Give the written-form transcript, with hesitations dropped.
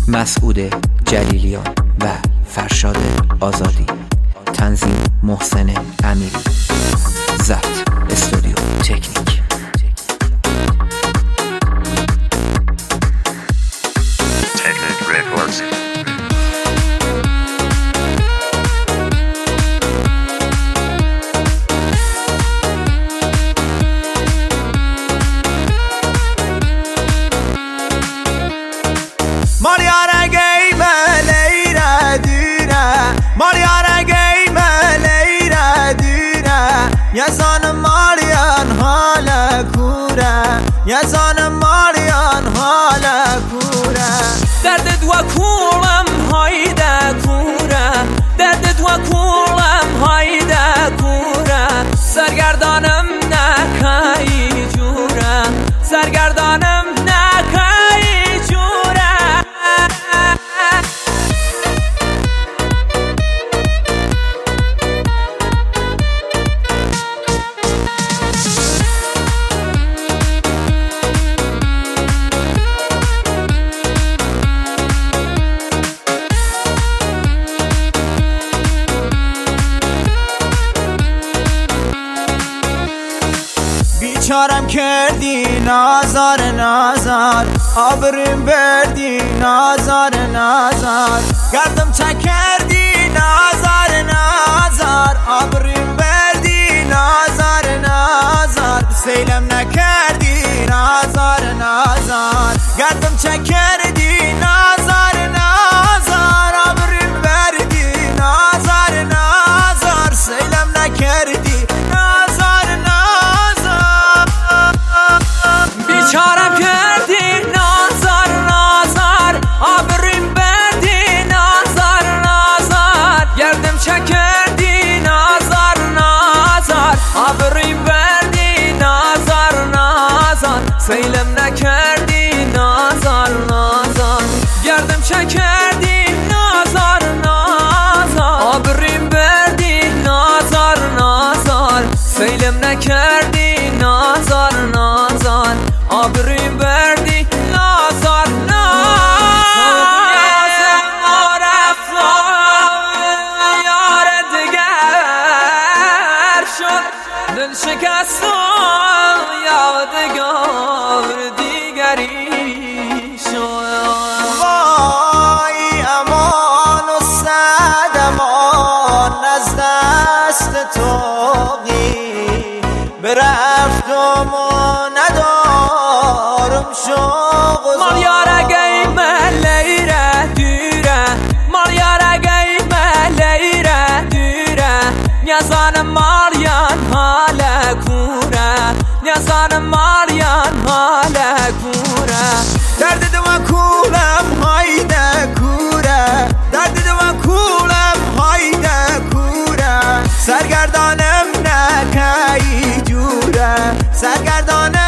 مسعود جلیلیان و فرشاد آزادی. تنظیم محسن امیری. ضبط استودیو تکنیک. یزان ماریان حال کوره، یزان ماریان حال کوره. درد دو کولم هایده کوره، درد دو کولم هایده کوره. سرگردانم نکایی جوره، سرگردانم نکایی جوره. بیچارم کردی نازار نازار، آبریم بردی نازار نازار. گردم چکردی نازار نازار، آبریم بردی نازار نازار. سیلم نکردی نازار نازار، گردم چکردی نازار نازار. آبریم بردی نازار نازار، سیلم نکردی نازار نازار. بیچارم کردی نازار نازار، آبریم بردی نازار نازار. گردم چکردی نازار نازار، آبریم بردی نازار نازار. سیلم نکردی نازار نازار. گردم چکردی نازار نازار، آبریم بردی نازار نازار. سیلم نکردی نازار نازار، آبریم بردی نازار نازار. یار دگر شد دل شکستم، یادگار دیگری شد. وای امان و صد امان از دست توقی، برفتم و ندارم شوق و مال یارگی ملیره دیره، مال یارگی ملیره دیره. نیازان ماریان حال کوره، نیازان ماریان حال کوره. درد دو کولم هایده کوره، درد دو کولم هایده کوره. سرگردانم نکایی جوره، سرگردانم